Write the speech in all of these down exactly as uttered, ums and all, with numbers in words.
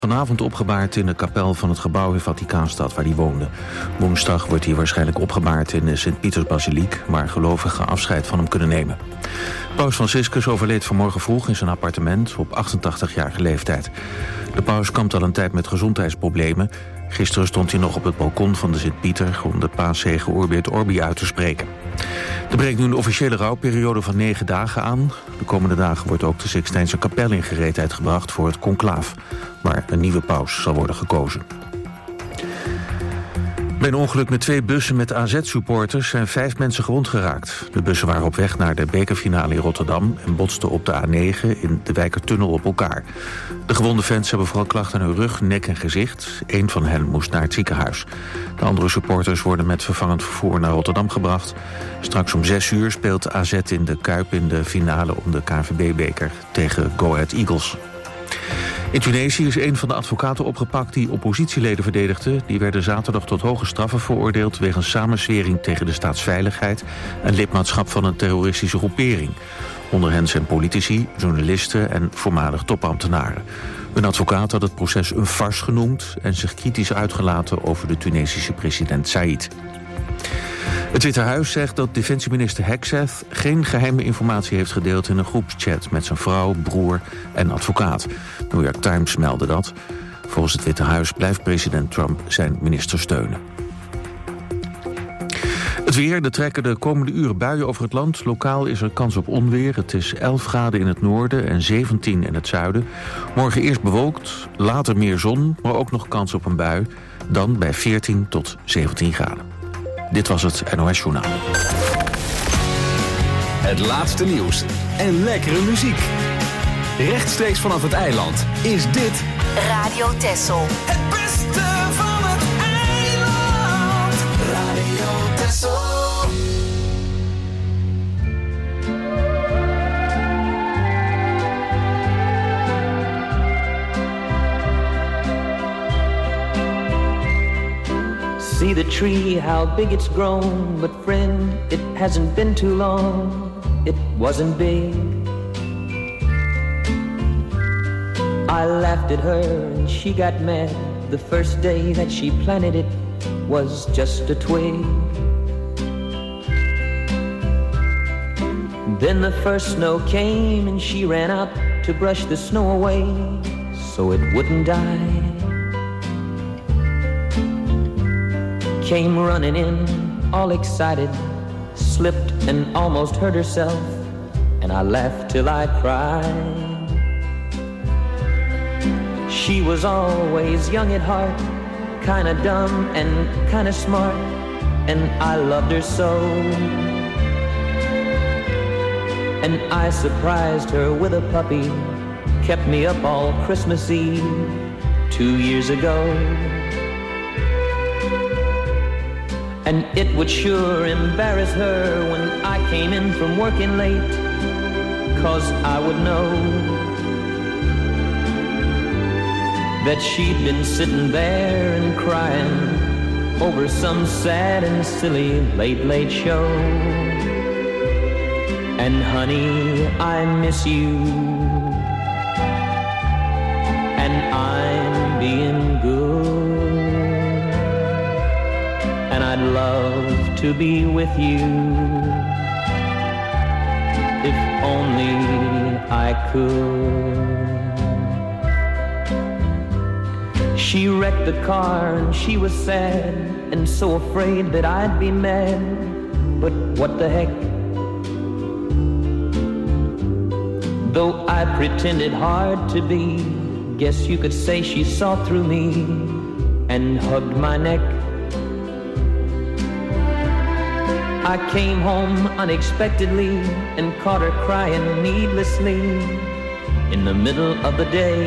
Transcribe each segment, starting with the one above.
Vanavond opgebaard in de kapel van het gebouw in Vaticaanstad waar hij woonde. Woensdag wordt hij waarschijnlijk opgebaard in de Sint-Pietersbasiliek, waar gelovigen afscheid van hem kunnen nemen. Paus Franciscus overleed vanmorgen vroeg in zijn appartement op achtentachtigjarige leeftijd. De paus kampt al een tijd met gezondheidsproblemen. Gisteren stond hij nog op het balkon van de Sint-Pieter om de paaszegen Urbi et Orbi uit te spreken. Er breekt nu een officiële rouwperiode van negen dagen aan. De komende dagen wordt ook de Sixtijnse kapel in gereedheid gebracht voor het conclaaf, waar een nieuwe paus zal worden gekozen. Bij een ongeluk met twee bussen met A Z-supporters zijn vijf mensen gewond geraakt. De bussen waren op weg naar de bekerfinale in Rotterdam en botsten op de A negen in de Wijkertunnel op elkaar. De gewonde fans hebben vooral klachten aan hun rug, nek en gezicht. Eén van hen moest naar het ziekenhuis. De andere supporters worden met vervangend vervoer naar Rotterdam gebracht. Straks om zes uur speelt A Z in de Kuip in de finale om de K N V B-beker tegen Go Ahead Eagles. In Tunesië is een van de advocaten opgepakt die oppositieleden verdedigde. Die werden zaterdag tot hoge straffen veroordeeld wegens samenzwering tegen de staatsveiligheid en lidmaatschap van een terroristische groepering. Onder hen zijn politici, journalisten en voormalig topambtenaren. Een advocaat had het proces een farce genoemd en zich kritisch uitgelaten over de Tunesische president Said. Het Witte Huis zegt dat defensieminister Hegseth geen geheime informatie heeft gedeeld in een groepschat met zijn vrouw, broer en advocaat. New York Times meldde dat. Volgens het Witte Huis blijft president Trump zijn minister steunen. Het weer, er trekken de komende uren buien over het land. Lokaal is er kans op onweer. Het is elf graden in het noorden en zeventien in het zuiden. Morgen eerst bewolkt, later meer zon, maar ook nog kans op een bui. Dan bij veertien tot zeventien graden. Dit was het N O S Journaal. Het laatste nieuws en lekkere muziek. Rechtstreeks vanaf het eiland is dit Radio Texel. Het beste van het eiland. Radio Texel. See the tree, how big it's grown. But friend, it hasn't been too long. It wasn't big. I laughed at her and she got mad. The first day that she planted it was just a twig. Then the first snow came and she ran out to brush the snow away so it wouldn't die. Came running in, all excited, slipped and almost hurt herself, and I laughed till I cried. She was always young at heart, kinda dumb and kinda smart, and I loved her so. And I surprised her with a puppy, kept me up all Christmas Eve, two years ago. And it would sure embarrass her when I came in from working late, 'cause I would know that she'd been sitting there and crying over some sad and silly late, late show. And honey, I miss you, and I'm being good. And I'd love to be with you, if only I could. She wrecked the car and she was sad and so afraid that I'd be mad. But what the heck? Though I pretended hard to be, guess you could say she saw through me and hugged my neck. I came home unexpectedly and caught her crying needlessly in the middle of the day.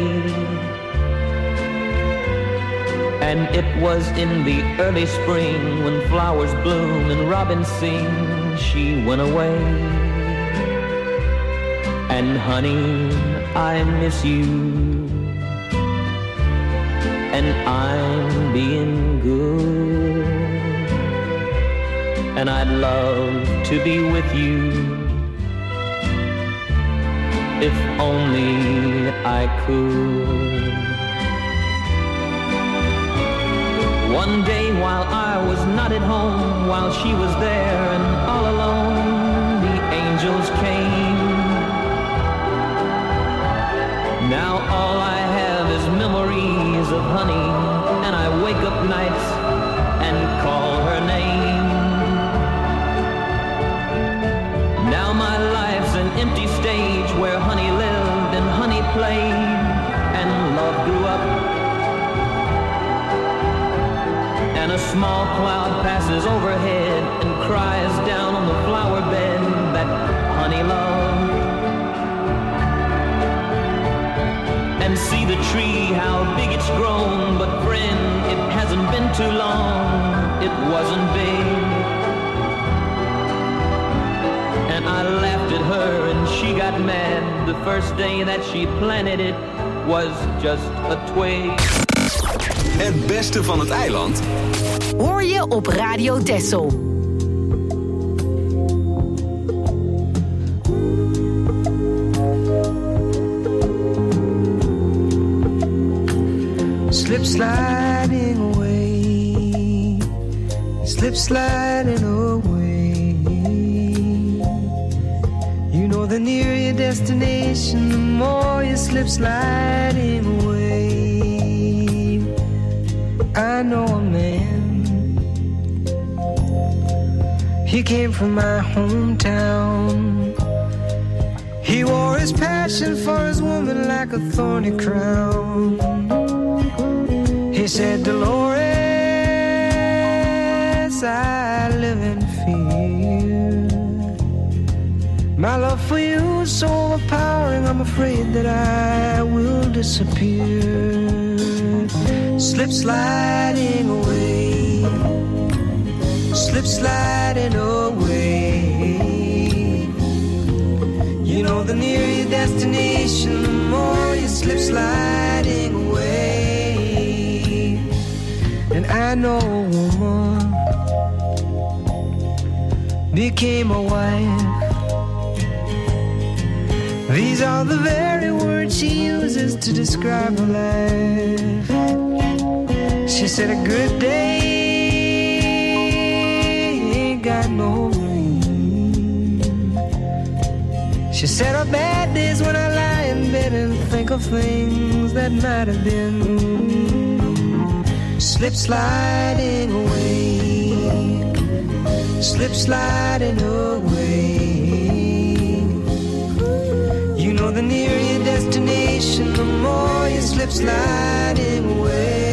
And it was in the early spring when flowers bloom and robins sing, she went away. And honey, I miss you, and I'm being good. And I'd love to be with you, if only I could. One day while I was not at home, while she was there and all alone, the angels came. Now all I have is memories of honey, and I wake up nights and call her name. Now my life's an empty stage where honey lived and honey played and love grew up. And a small cloud passes overhead and cries down on the flower bed that honey loved. And see the tree, how big it's grown, but friend, it hasn't been too long, it wasn't big. And I laughed at her and she got mad. The first day that she planted it was just a twig. Het beste van het eiland hoor je op Radio Texel. Slip sliding away, slip sliding away. You know the nearer your destination, the more you slip sliding away. I know a man, he came from my hometown. He wore his passion for his woman like a thorny crown. He said, Dolores, I live in fear. My love for you is so overpowering, I'm afraid that I will disappear. Slip sliding away, slip sliding away. You know the nearer your destination, the more you slip sliding away. And I know a woman became a wife. These are the very words she uses to describe her life. She said a good day ain't got no rain. She said her bad days when I lie in bed and think of things that might have been. Slip sliding away, slip sliding away. You know the nearer your destination, the more you slip sliding away.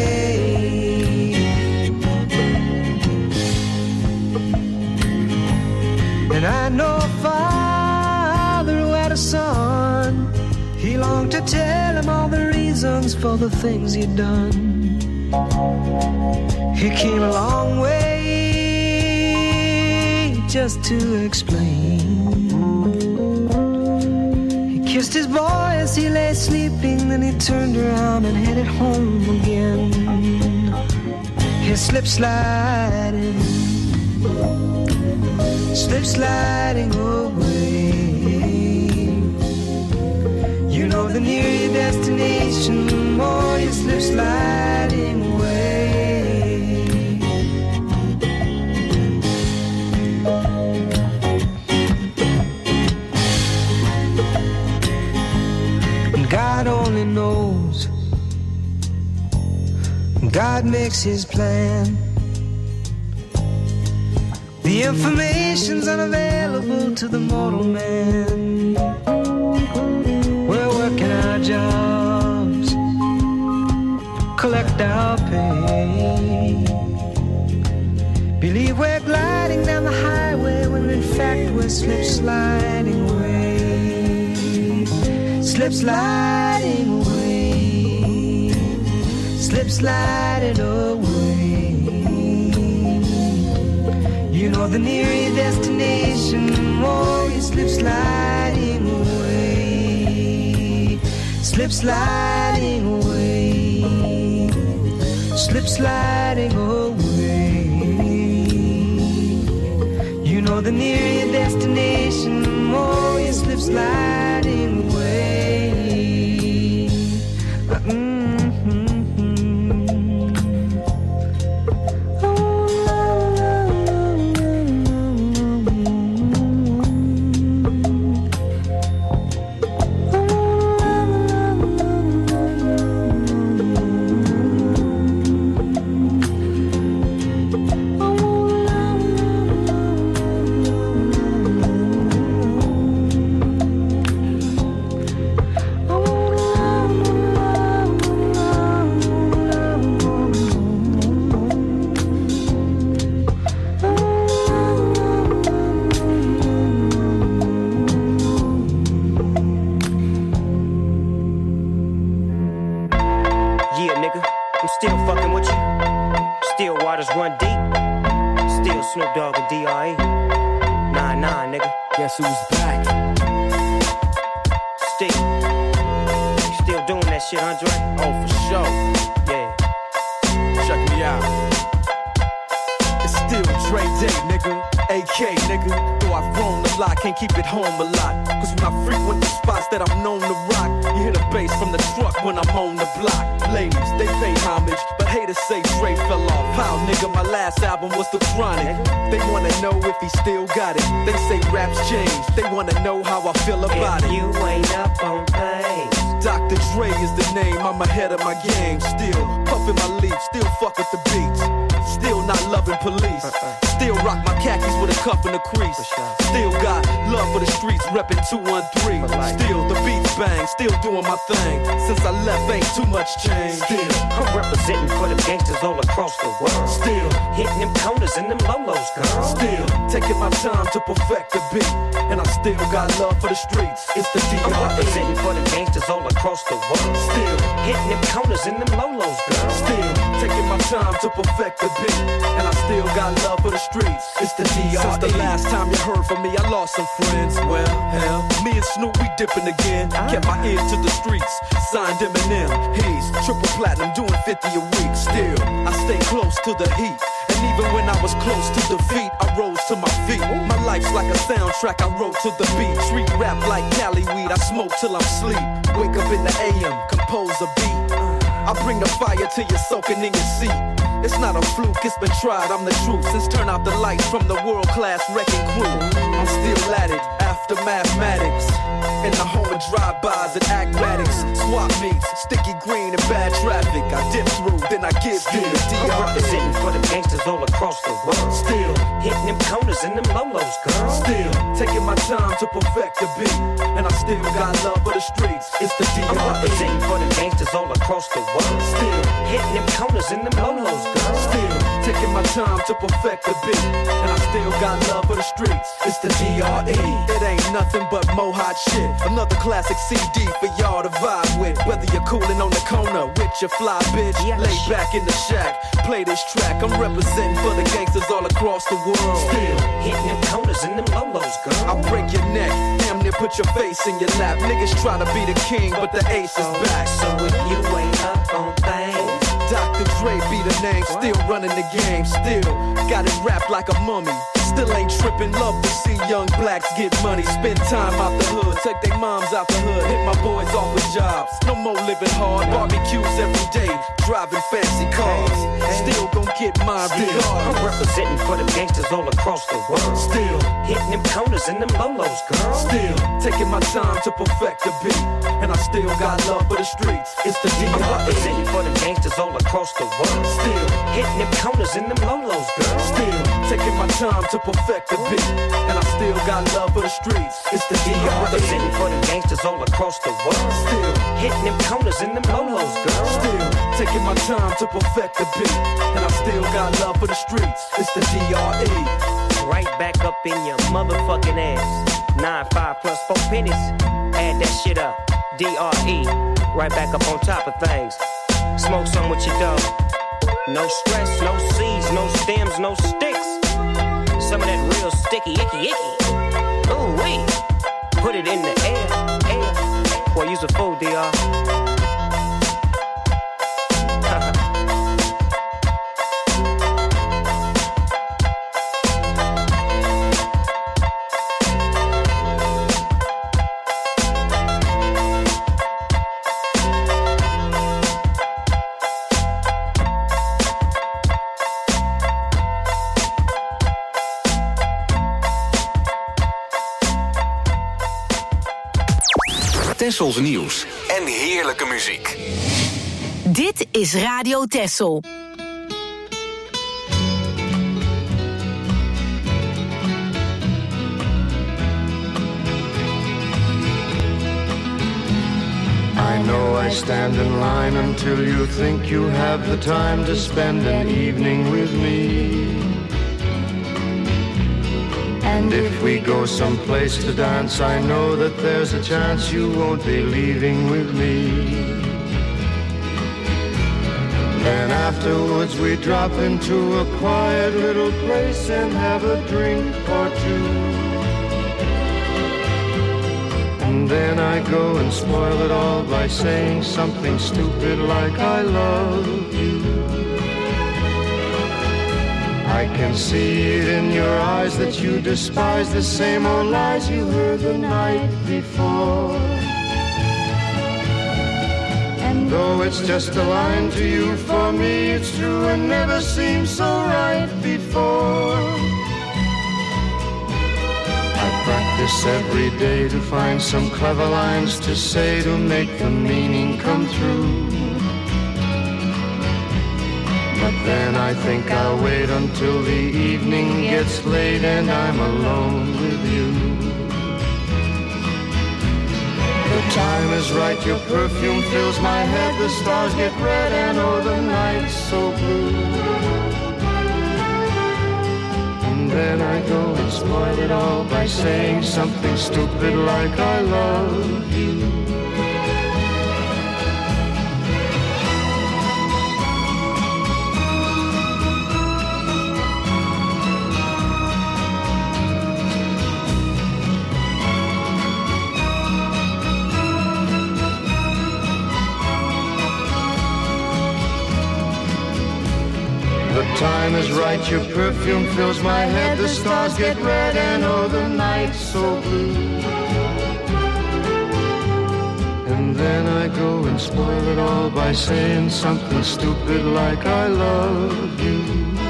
And I know a father who had a son. He longed to tell him all the reasons for the things he'd done. He came a long way just to explain. He kissed his boy as he lay sleeping, then he turned around and headed home again. He slipped sliding, slip sliding away. You know the nearer your destination, the more you slip sliding away. And God only knows, God makes his plan. The information's unavailable to the mortal man. We're working our jobs, collect our pay. Believe we're gliding down the highway when in fact we're slip sliding away. Slip sliding away, slip sliding away. You know the nearer your destination, the more you slip sliding away. Slip sliding away, slip sliding away. You know the nearer your destination, the more you slip sliding away. Mm-hmm. Still fucking with you. Still waters run deep. Still Snoop Dogg and D R E. Nah, nah, nigga. Guess who's back? Still. You still doing that shit, Andre? Oh, for sure. Yeah. Check me out. It's still Dre Day, nigga. A K, nigga. Though I've grown a lot, can't keep it home a lot. Cause when I frequent the spots that I'm known to rock, you hear the bass from the truck when I'm on the block. Ladies, they pay homage, but haters say Dre fell off. How, nigga, my last album was The Chronic. They wanna know if he still got it. They say raps change, they wanna know how I feel about if it. You ain't up on things. Doctor Dre is the name, I'm ahead of my game. Still puffin' my leaf, still fuck with the beats. Still not loving police. Still rock my khakis with a cuff and a crease. Still got love for the streets, reppin' two one three. Still the beats bang, still doing my thing. Since I left, ain't too much change. Still I'm representing for them gangsters all across the world. Still hitting them corners and them lolos, girl. Still taking my time to perfect the beat. And I still got love for the streets. It's the D R E. I'm representing for them gangsters all across the world. Still hitting them corners and them lolos, girl. Still taking my time to perfect the beat. And I still got love for the streets. It's the D R E. Since the last time you heard from me, I lost some friends. Well, hell, me and Snoop, we dipping again. Kept my ear to the streets. Signed Eminem. He's triple platinum, doing fifty a week. Still, I stay close to the heat. And even when I was close to defeat, I rose to my feet. My life's like a soundtrack, I wrote to the beat. Street rap like Cali weed, I smoke till I'm sleep. Wake up in the A M, compose a beat. I bring the fire till you're soaking in your seat. It's not a fluke, it's been tried, I'm the truth. Since turn out the lights from the world-class wrecking crew, I'm still at it, after mathematics. In the home of drive-bys and acmatics. Swap meets, sticky green and bad traffic. I dip through, then I give you the D R E. I'm representing for them gangsters all across the world. Still hitting them corners and them lolos, girl. Still taking my time to perfect the beat. And I still got love for the streets. It's the D R E. I'm representing for them gangsters all across the world. Still hitting them corners and them lolos, girl. Still taking my time to perfect the beat. And I still got love for the streets. It's the D R E. It ain't nothing but mohawk shit. Another classic C D for y'all to vibe with. Whether you're coolin' on the corner with your fly bitch, yeah, lay back in the shack, play this track. I'm representing for the gangsters all across the world. Still hitting them corners and them lolos, girl. I'll break your neck, damn near put your face in your lap. Niggas try to be the king, but the ace is back. So if you ain't up on things, Doctor Dre be the name, still running the game. Still got it wrapped like a mummy. Still ain't trippin', love to see young blacks get money. Spend time out the hood, take their moms out the hood. Hit my boys off with jobs, no more living hard. Barbecues every day, driving fancy cars. Still gon' get mine regardless. I'm representing for them gangsters all across the world. Still hitting them corners and them lolos, girl. Still taking my time to perfect the beat. And I still got love for the streets. It's the D R E. I'm representing for them gangsters all across the world. Still hitting them corners and them lolos, girl. Still taking my time to perfect the beat. And I still got love for the streets. It's the D R E. I'm representing for them gangsters all across the world. Still hitting them corners and them lolos, girl. Still taking my time to perfect the beat. And I still got love for the streets. It's the D R E. Right back up in your motherfucking ass. Nine, five plus four pennies. Add that shit up. D R E. Right back up on top of things. Smoke some with your dog. No stress, no seeds, no stems, no sticks. Some of that real sticky, icky, icky. Ooh, wee. Put it in the air, air. Boy, use a fool, D R. Tessels nieuws en heerlijke muziek. Dit is Radio Tessel. I know I stand in line until you think you have the time to spend an evening with me. And if we go someplace to dance, I know that there's a chance you won't be leaving with me. Then afterwards we drop into a quiet little place and have a drink or two. And then I go and spoil it all by saying something stupid like I love you. I can see it in your eyes that you despise the same old lies you heard the night before. And though it's just a line to you, for me it's true and never seemed so right before. I practice every day to find some clever lines to say to make the meaning come through. But then I think I'll wait until the evening gets late and I'm alone with you. The time is right, your perfume fills my head, the stars get red and oh the night's so blue. And then I go and spoil it all by saying something stupid like I love you. The time is right, your perfume fills my head, the stars get red and oh the night's so blue. And then I go and spoil it all by saying something stupid like I love you.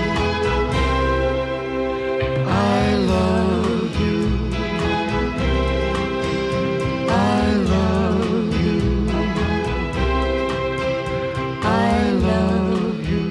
I love you. I love you. I love you.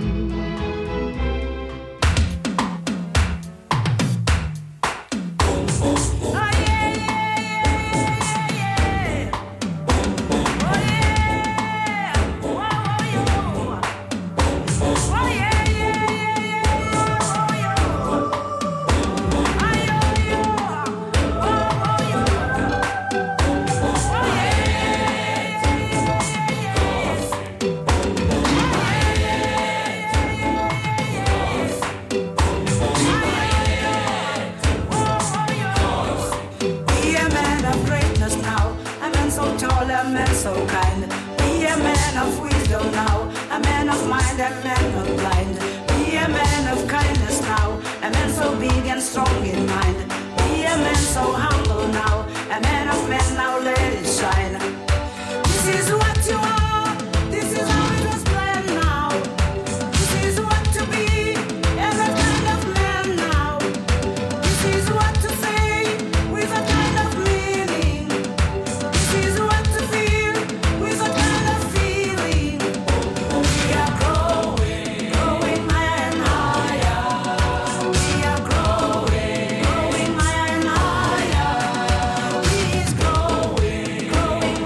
Growing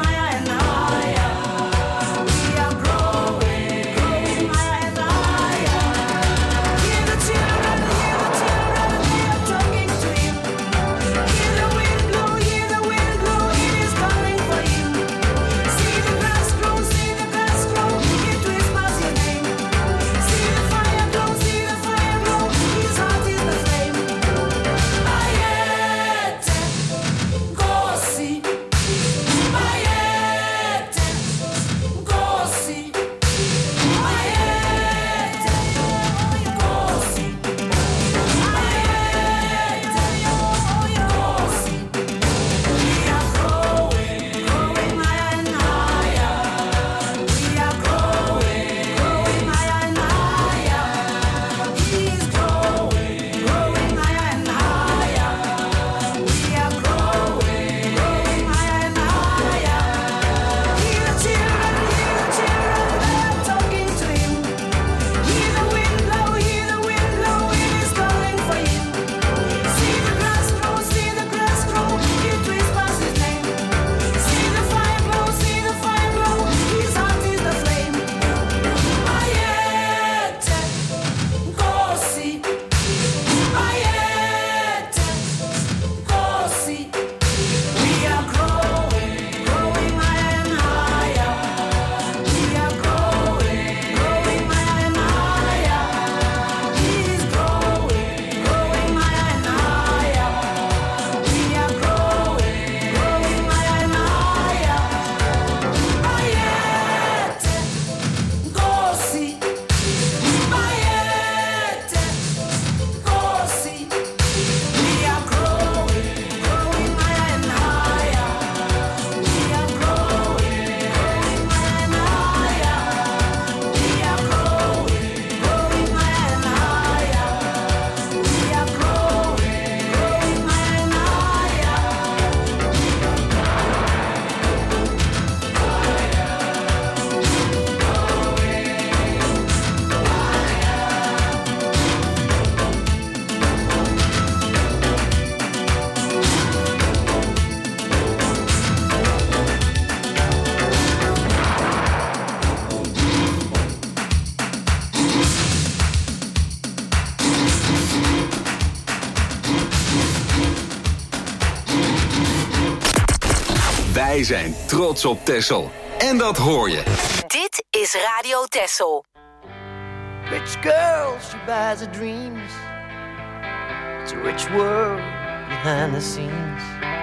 Wij zijn trots op Texel. En dat hoor je. Dit is Radio Texel. Rich girl, she buys her dreams. It's a rich world behind the scenes.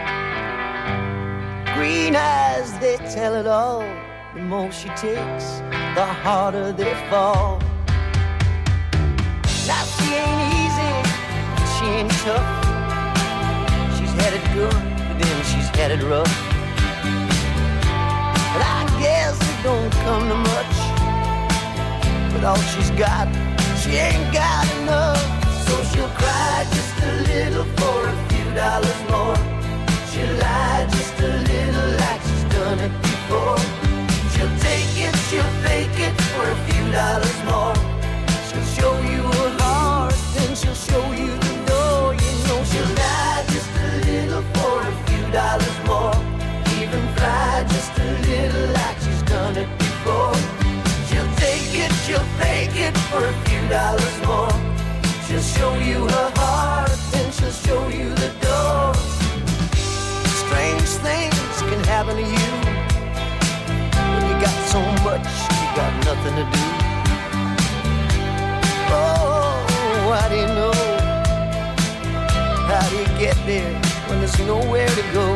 Green eyes, they tell it all. The more she takes, the harder they fall. Now she ain't easy, she ain't tough. She's had it good, but then she's had it rough. But I guess it don't come to much. With all she's got, she ain't got enough. So she'll cry just a little for a few dollars more. She'll lie just a little like she's done it before. She'll take it, she'll fake it for a few dollars more. She'll show you her heart, then she'll show you the door. You know she'll lie just a little for a few dollars more. Even fly just a little like she's done it before. She'll take it, she'll fake it for a few dollars more. She'll show you her heart, then she'll show you the door. Strange things can happen to you when you got so much, you got nothing to do. Oh, how do you know? How do you get there when there's nowhere to go?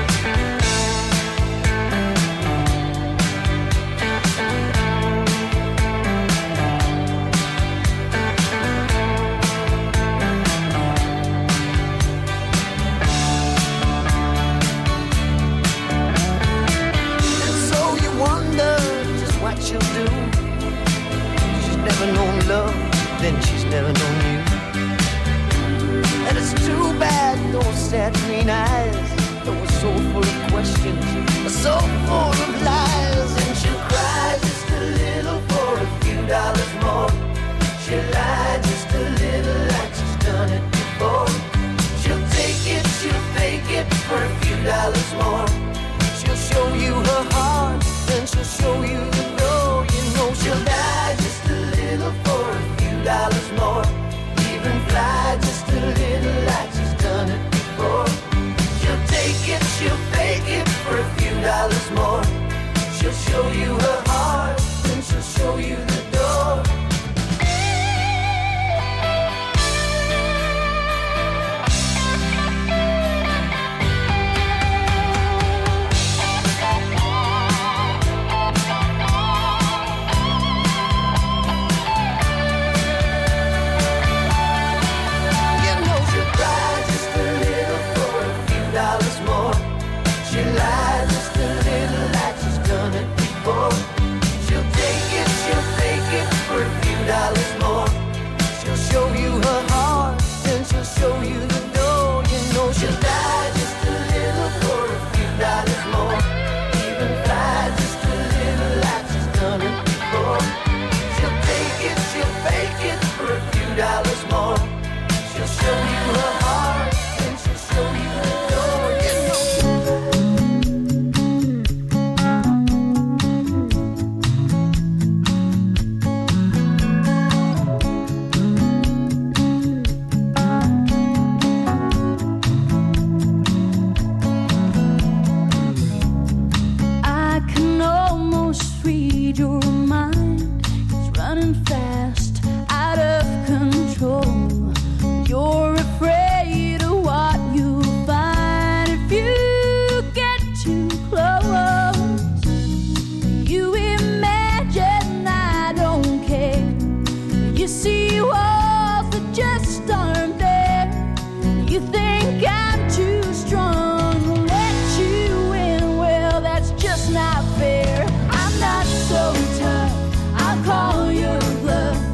What she'll do. She's never known love, then she's never known you. And it's too bad those sad green eyes that were so full of questions, so full of lies. And she'll cry just a little for a few dollars more. She'll lie just a little like she's done it before. She'll take it, she'll fake it for a few dollars more. She'll show you her heart, then she'll show you the door. You know she'll die just a little for a few dollars more. Even fly just a little like she's done it before. She'll take it, she'll fake it for a few dollars more. She'll show you her heart, then she'll show you the door. Show you her heart, then she'll show you the door. You know she'll die just a little for a few dollars more. Even fly just a little like she's done it before. She'll take it, she'll fake it for a few dollars more. She'll show you her heart, then she'll show you the door. You know your mind is running fast, out of control. You're afraid of what you'll find if you get too close. You imagine I don't care. You see walls that just aren't there. You think I'm too strong to let you in. Well, that's just not fair. I'm not so tough, I'll call your bluff.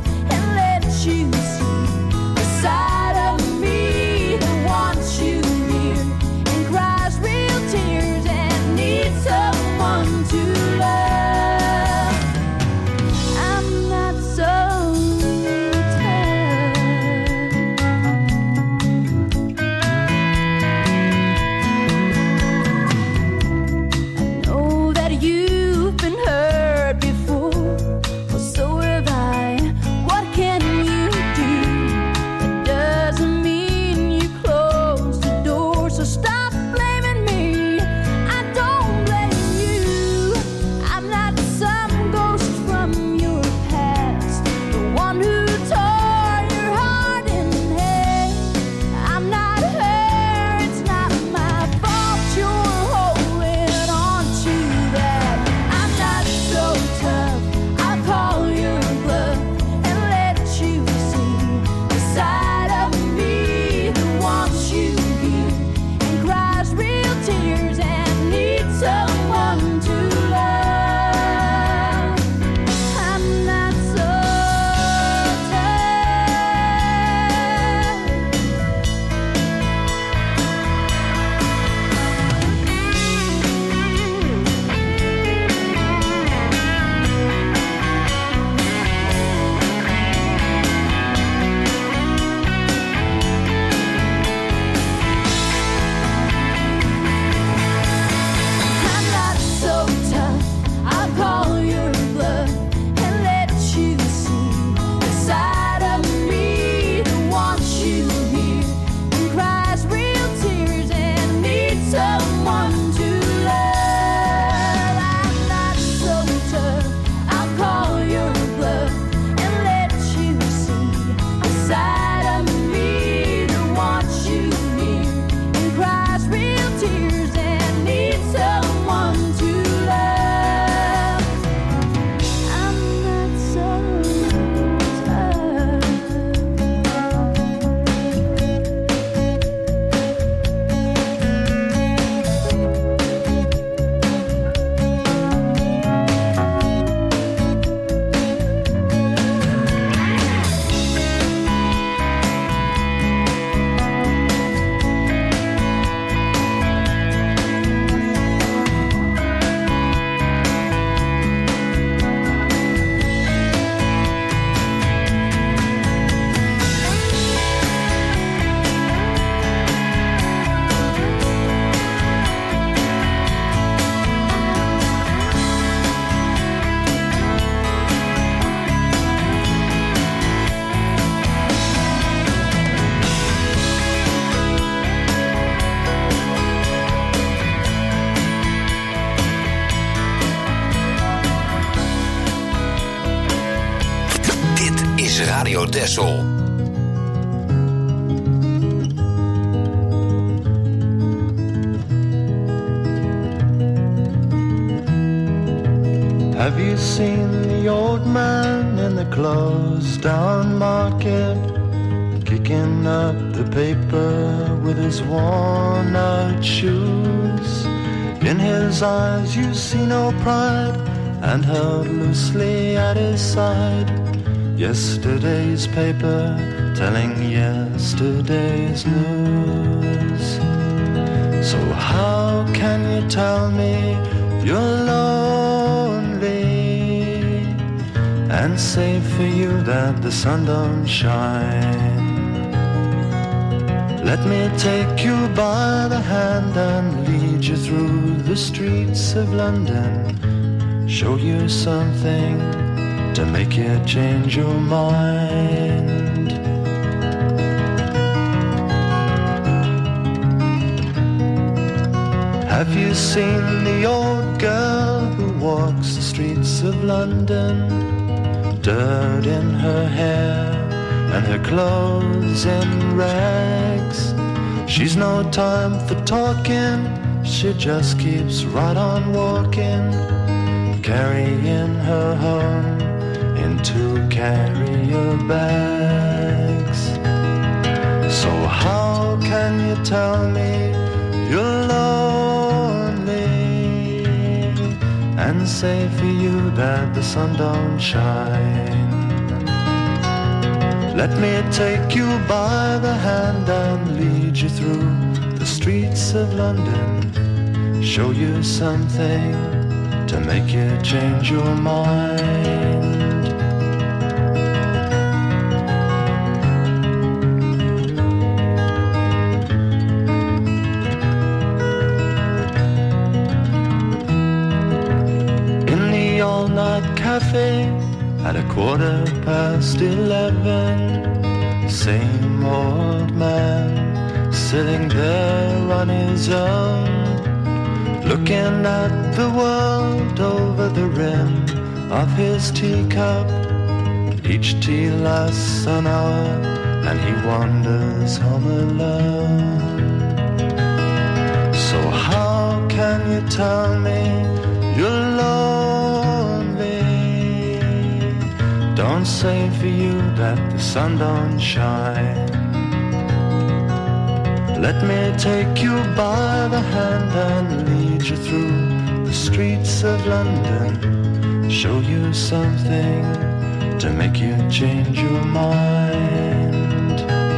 is Radio Texel. Have you seen the old man in the closed down market, kicking up the paper with his worn out shoes? In his eyes you see no pride, and held loosely at his side, yesterday's paper telling yesterday's news. So how can you tell me you're lonely and say for you that the sun don't shine? Let me take you by the hand and lead you through the streets of London, show you something to make you change your mind. Have you seen the old girl who walks the streets of London, dirt in her hair and her clothes in rags? She's no time for talking, she just keeps right on walking, carrying her home in two carrier bags. So how can you tell me you're lonely and say for you that the sun don't shine? Let me take you by the hand and lead you through the streets of London, show you something to make you change your mind. In the all-night cafe at a quarter past eleven, same old man sitting there on his own, looking at the world over the rim of his teacup. Each tea lasts an hour and he wanders home alone. So how can you tell me you're lonely? Don't say for you that the sun don't shine. Let me take you by the hand and lead you through the streets of London, show you something to make you change your mind.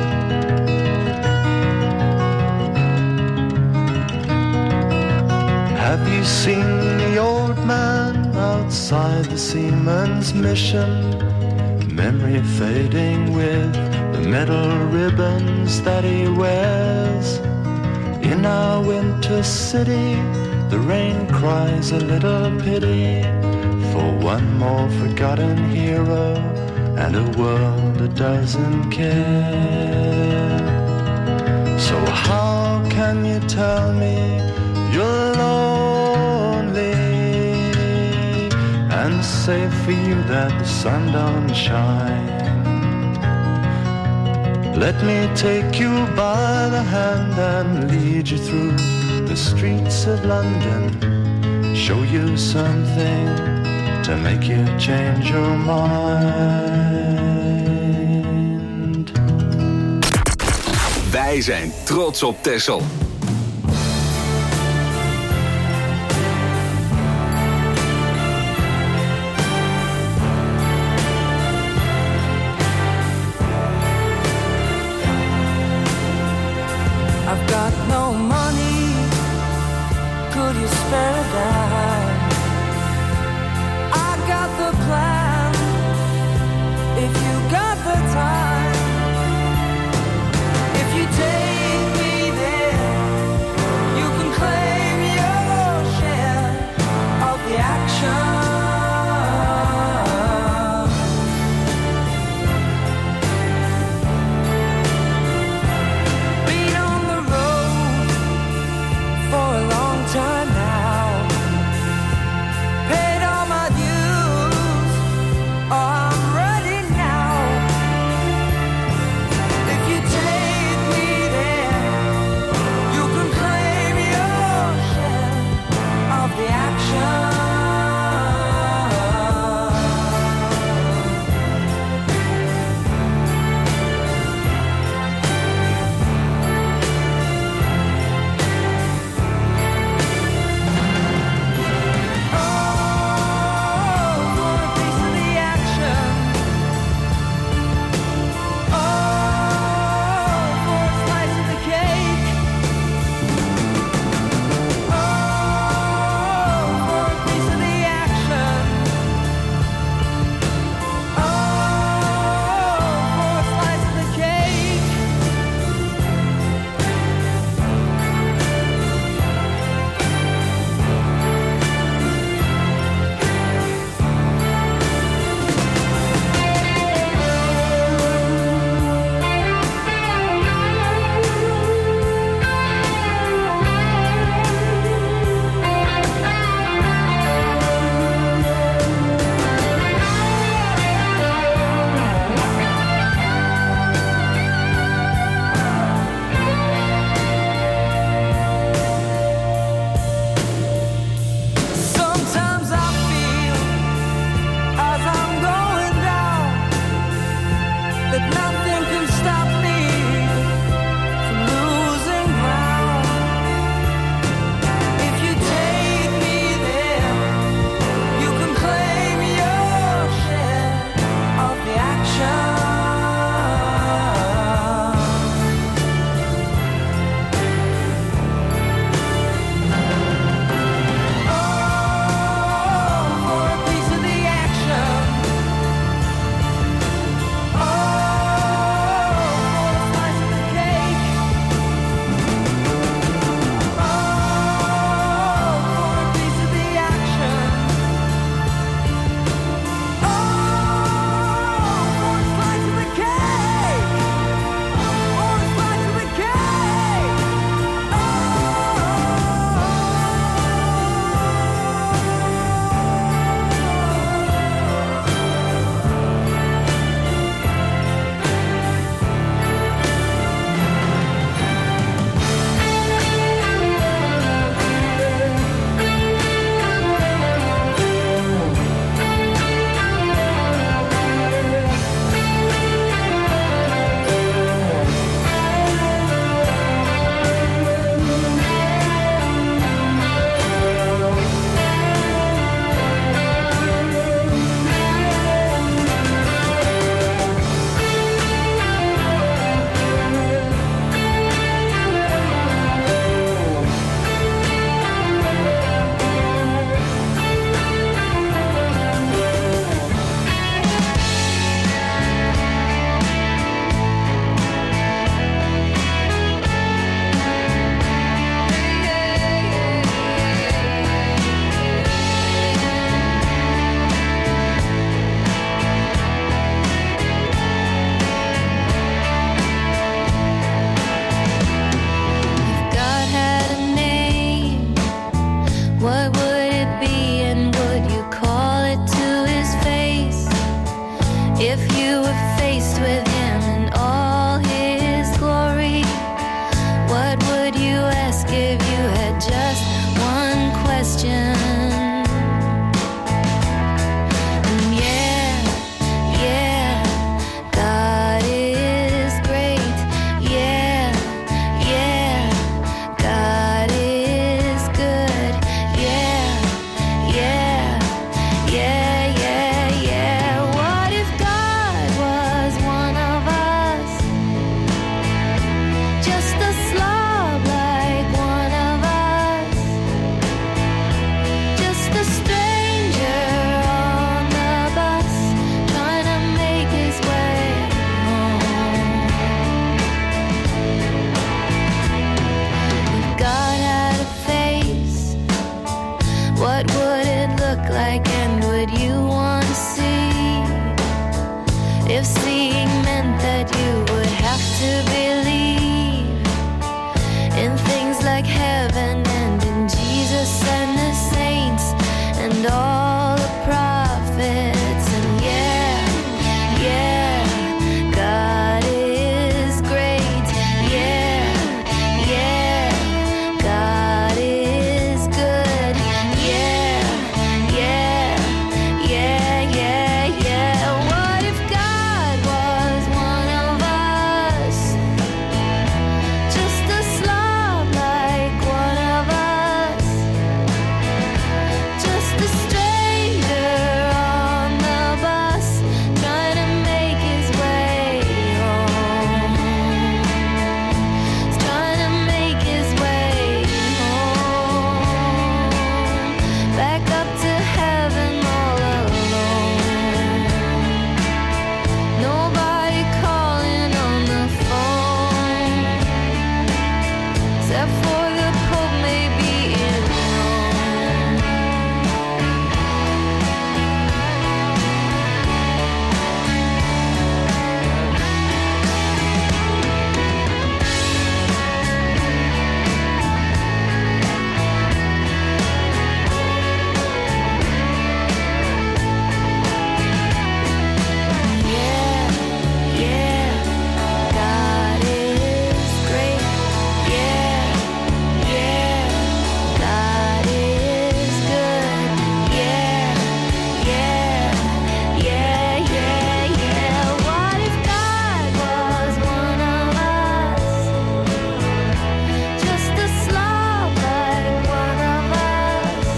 Have you seen the old man outside the Seaman's Mission, memory fading with the metal ribbons that he wears? In our winter city, the rain cries a little pity for one more forgotten hero and a world that doesn't care. So how can you tell me you're lonely and say for you that the sun don't shine? Let me take you by the hand and lead you through the streets of London, show you something to make you change your mind. Wij zijn trots op Texel. I've got no money, could you spare a dime? I got the plan, if you got the time. If you take me there, If you were faced with him in all his glory, what would you ask if you had just one question? And yeah, yeah, God is great. Yeah, yeah, God is good. Yeah, yeah, yeah, yeah, yeah. What if God was one of us? Just a slob like one of us. Just a stranger on the bus trying to make his way home. If God had a face, what would it look like, and would you want to see? If seeing meant that you would have to believe in things like heaven and in Jesus and the saints and all the prophets. And yeah, yeah, God is great. Yeah, yeah, God is good. Yeah, yeah, yeah, yeah, yeah. What if God was one of us? Just a slob like one of us. Just a stranger on the bus trying to make his way home. He's trying to make his way home. Back up to heaven all alone. Nobody calling on the phone except for the Pope maybe in Rome. Yeah, yeah, God is great. Yeah, yeah, God is good. Yeah, yeah, yeah, yeah, yeah. What if God was one of us? Just a slob like one of us.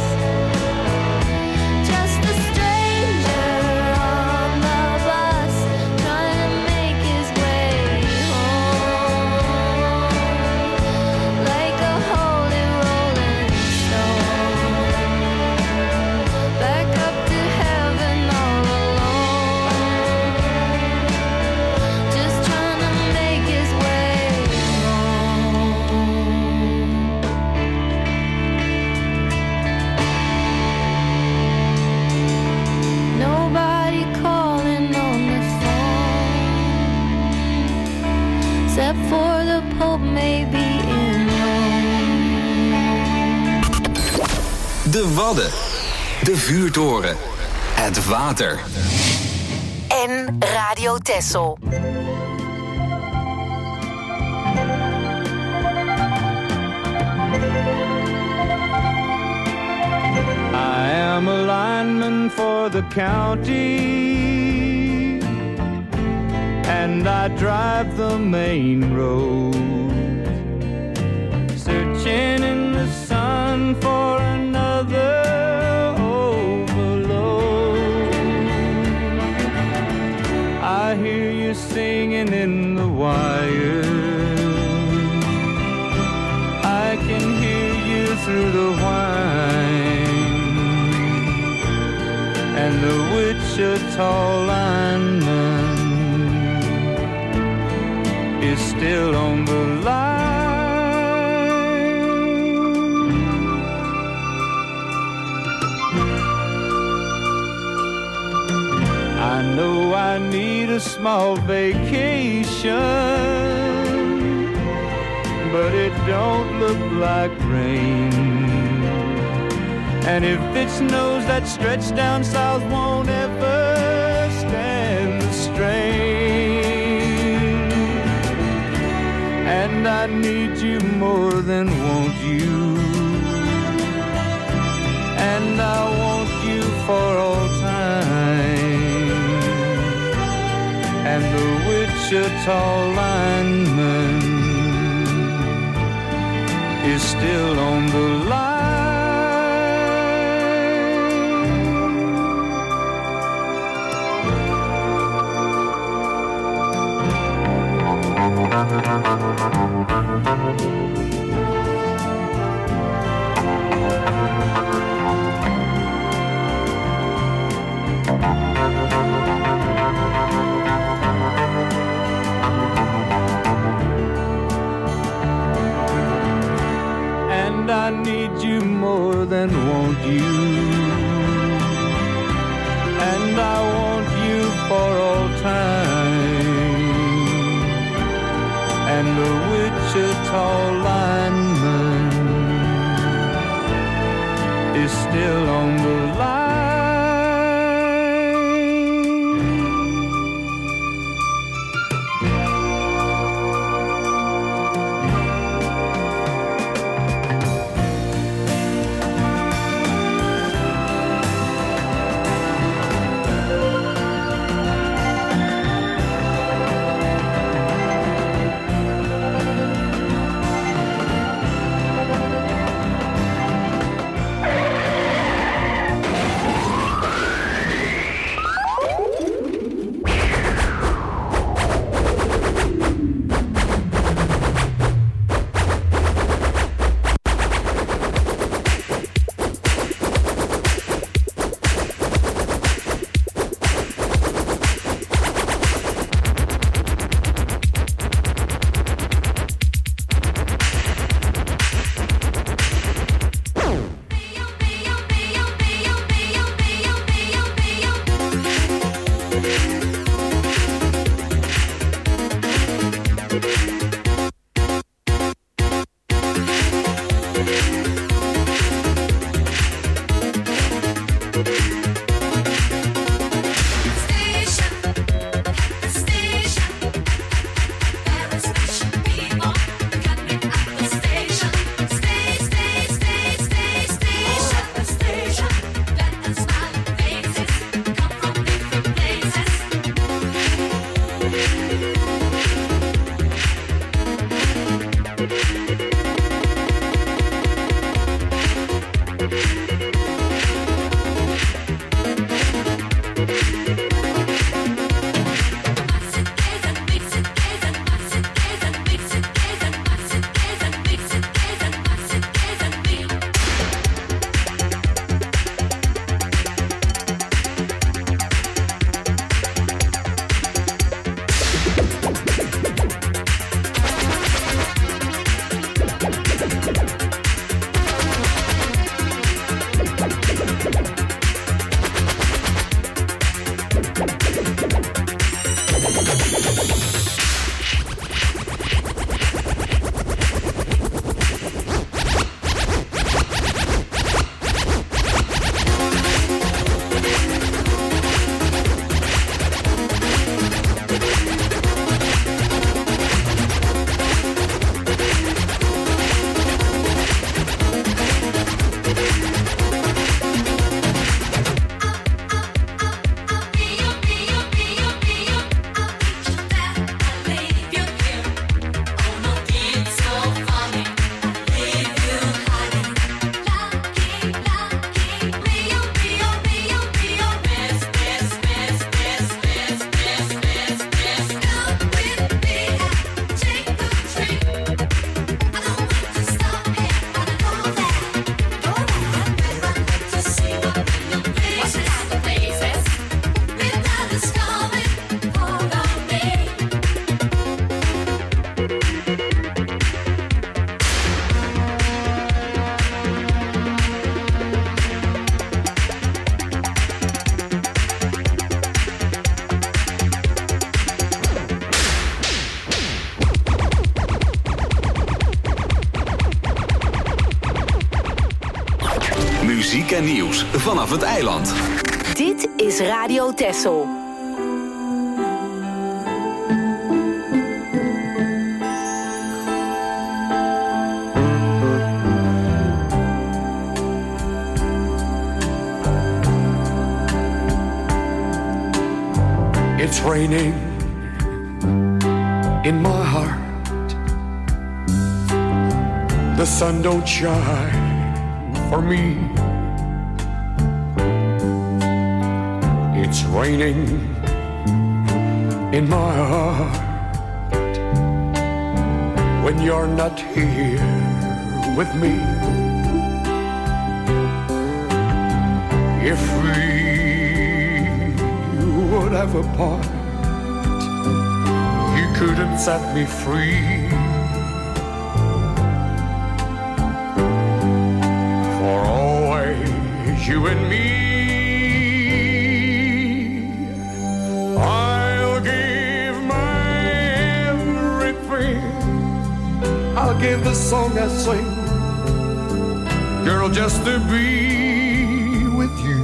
Just a stranger on the bus trying to make his way home. Like a holy rolling stone. Back up to heaven all alone. Just trying to make his way home. Nobody calling on the phone except for the Pope maybe in Rome. De Wadden. De vuurtoren. Het water. En Radio Texel. I am a lineman for the county, and I drive the main road, searching in the sun for another overload. I hear you singing in the wire, I can hear you through the whine, and the Wichita lineman is still on the line. I know I need a small vacation, but it don't look like rain. And if it snows, that stretch down south won't ever stand the strain. more than want you. And I want you for all time. And the Wichita lineman is still on the line. And I need you more than want you. And I want you for all time. And the Wichita lineman is still on the line. Muziek en nieuws vanaf het eiland. Dit is Radio Texel. raining in my heart. The sun don't shine for me. It's raining in my heart when you're not here with me. If we would have a part, you couldn't set me free. For always you and me, I'll give my everything. I'll give the song I sing, girl, just to be with you.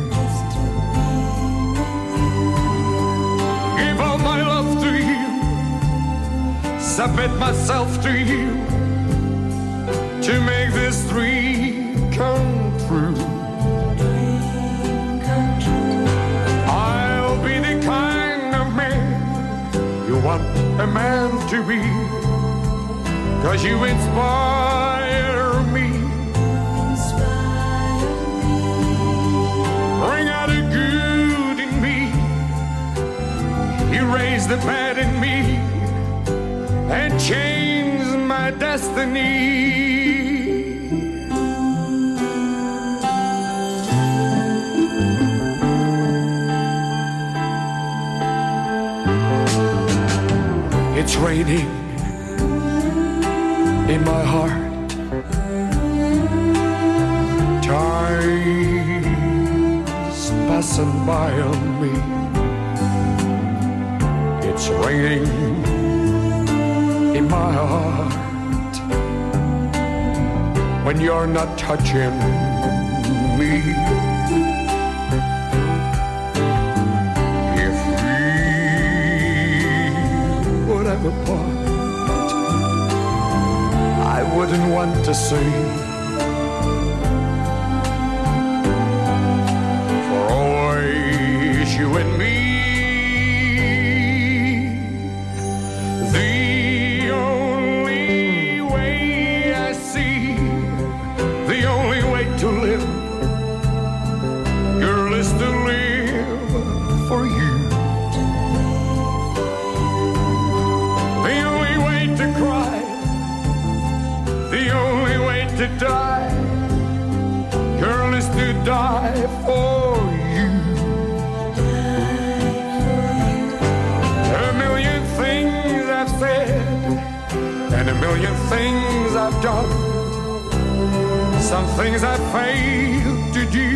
Give all my love to you, submit myself to you, to make this dream come true. I'll be the kind of man you want a man to be, 'cause you inspire me. Bring out the good in me, erase the bad in me, and change my destiny. It's raining in my heart. Time's passing by on me. It's raining in my heart when you're not touching me. If we would have a part, I wouldn't want to say, for always you and me. The only way I see, the only way to live, girl, is to live for you. The only way to cry, the only way to die, girl, is to die for you. A million things I've said, and a million things I've done. Some things I failed to do,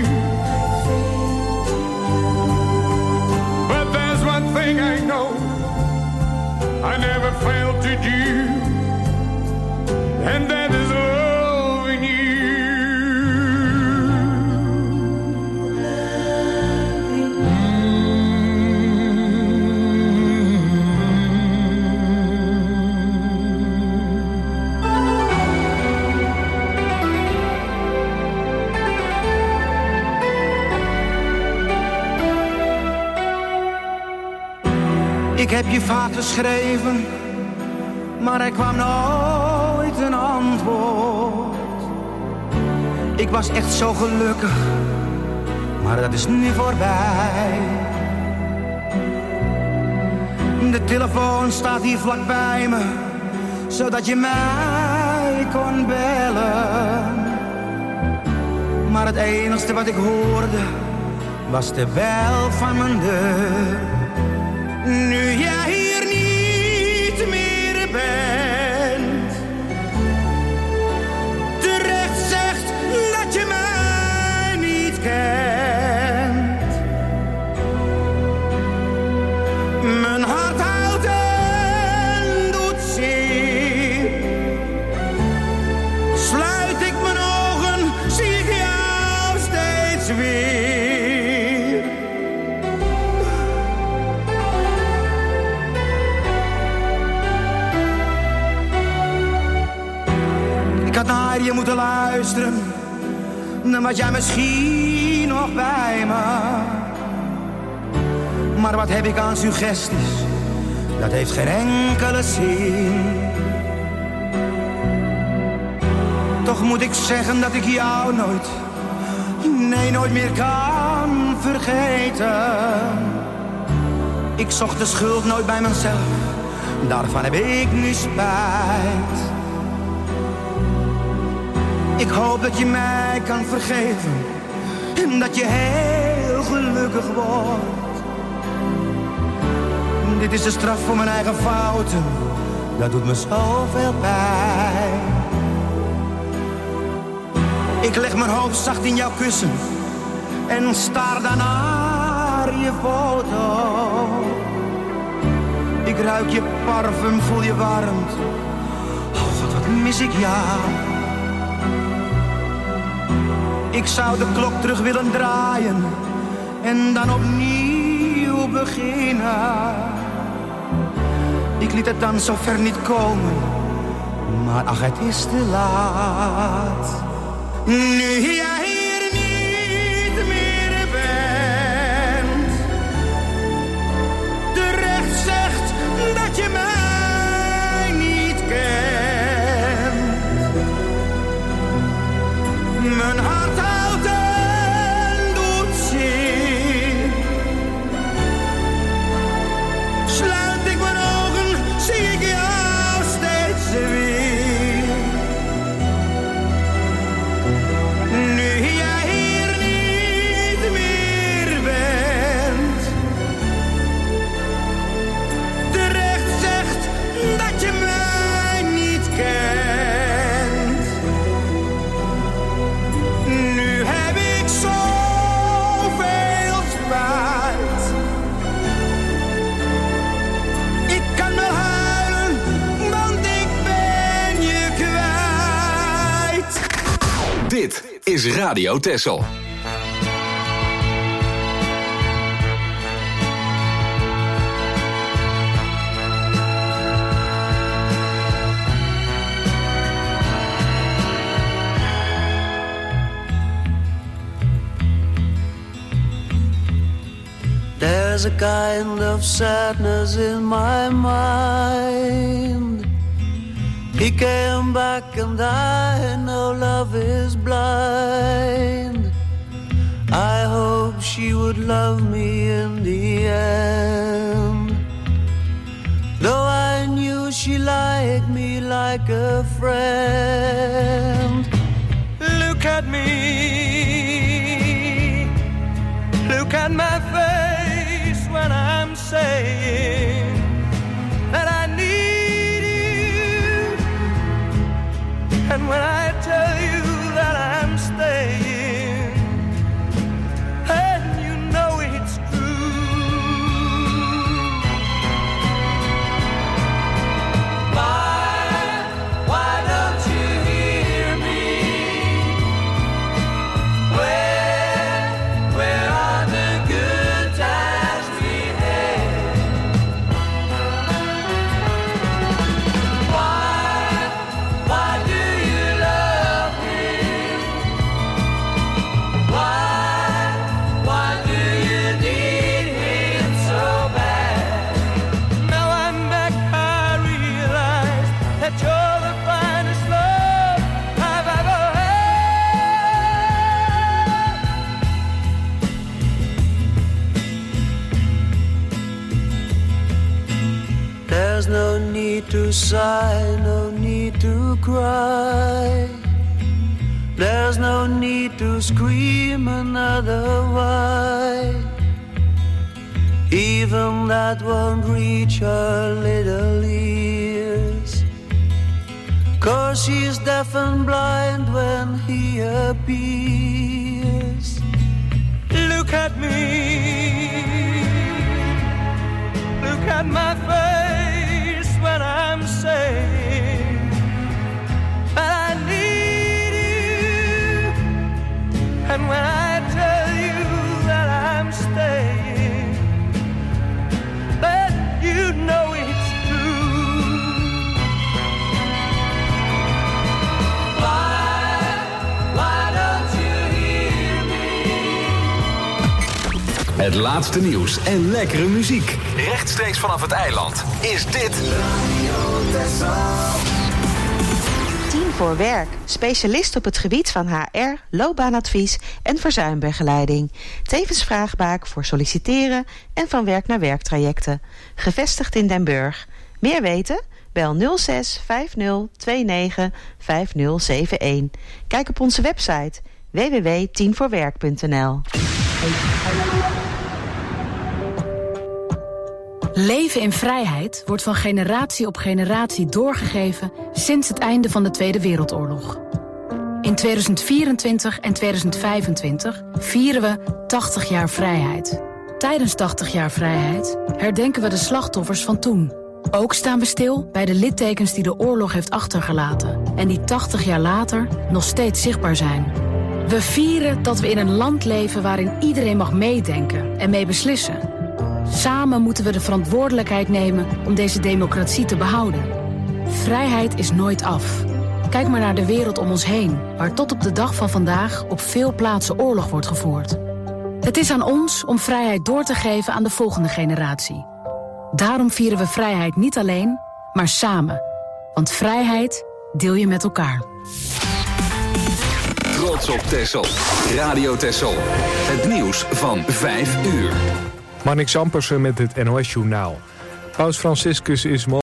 but there's one thing I know I never failed to do, and that is loving you. Ik heb je vaak geschreven, maar er kwam nooit een antwoord. Ik was echt zo gelukkig, maar dat is nu voorbij. De telefoon staat hier vlak bij me, zodat je mij kon bellen. Maar het enigste wat ik hoorde, was de bel van mijn deur. Nu jij hier niet meer bent, terecht zegt dat je mij niet kent. Mijn hart houdt en doet zeer. Sluit ik mijn ogen, zie ik jou steeds weer. Ik had naar je moeten luisteren, dan was jij misschien nog bij me. Maar wat heb ik aan suggesties? Dat heeft geen enkele zin. Toch moet ik zeggen dat ik jou nooit, nee nooit meer kan vergeten. Ik zocht de schuld nooit bij mezelf, daarvan heb ik nu spijt. Ik hoop dat je mij kan vergeven en dat je heel gelukkig wordt. Dit is de straf voor mijn eigen fouten, dat doet me zoveel pijn. Ik leg mijn hoofd zacht in jouw kussen en staar daarna je foto. Ik ruik je parfum, voel je warmte. Oh God, wat mis ik jou. Ik zou de klok terug willen draaien en dan opnieuw beginnen. Ik liet het dan zo ver niet komen, maar ach, het is te laat. Nu jij hier niet meer bent, terecht zegt dat je mij niet kent. Mijn hart houdt en doet zeer. Sluit ik mijn ogen, zie ik jou steeds weer. Dit is Radio Texel. There's a kind of sadness in my mind. He came back and I know love is blind. I hope she would love me in the end. Though I knew she liked me like a friend. Look at me, look at my face when I'm saying that I need you. And when I tell you that I'm staying, and you know it's true. Why, why don't you hear me? Where, where are the good times we had? Why, why do you love me? Why, why do you need him so bad? Now I'm back, I realize that you're the finest love I've ever had. There's no need to sigh, no need to cry. There's no need to scream another why. Even that won't reach her little ears. 'Cause she's deaf and blind when he appears. Look at me, look at my face when I'm saying that I need you. And when I tell you that I'm staying, then you know it's true. Why, why don't you hear me? Het laatste nieuws en lekkere muziek. Rechtstreeks vanaf het eiland is dit... Team voor Werk. Specialist op het gebied van H R, loopbaanadvies en verzuimbegeleiding. Tevens vraagbaak voor solliciteren en van werk naar werktrajecten. Gevestigd in Den Burg. Meer weten? Bel nul zes vijf nul twee negen vijf nul zeven een. Kijk op onze website w w w punt team voor werk punt n l. Leven in vrijheid wordt van generatie op generatie doorgegeven sinds het einde van de Tweede Wereldoorlog. In tweeduizend vierentwintig en tweeduizend vijfentwintig vieren we tachtig jaar vrijheid. Tijdens tachtig jaar vrijheid herdenken we de slachtoffers van toen. Ook staan we stil bij de littekens die de oorlog heeft achtergelaten en die tachtig jaar later nog steeds zichtbaar zijn. We vieren dat we in een land leven waarin iedereen mag meedenken en mee beslissen. Samen moeten we de verantwoordelijkheid nemen om deze democratie te behouden. Vrijheid is nooit af. Kijk maar naar de wereld om ons heen, waar tot op de dag van vandaag op veel plaatsen oorlog wordt gevoerd. Het is aan ons om vrijheid door te geven aan de volgende generatie. Daarom vieren we vrijheid niet alleen, maar samen. Want vrijheid deel je met elkaar. Trots op Texel. Radio Texel. Het nieuws van vijf uur. Marnix Ampersen met het N O S-journaal. Paus Franciscus is